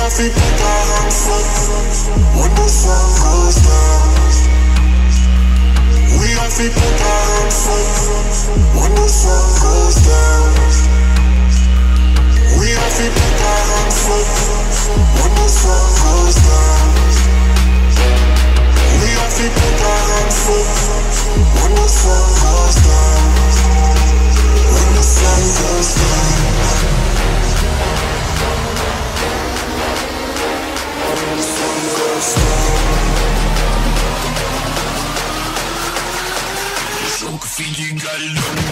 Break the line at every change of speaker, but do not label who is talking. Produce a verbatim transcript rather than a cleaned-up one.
have to put our hands up when the sun goes down. We have to put our hands up when the sun goes down. We have to put our hands up when the sun goes down. We have to put our hands up when the sun goes down. When the sun goes down. When the sun goes down. So confused, you got it on.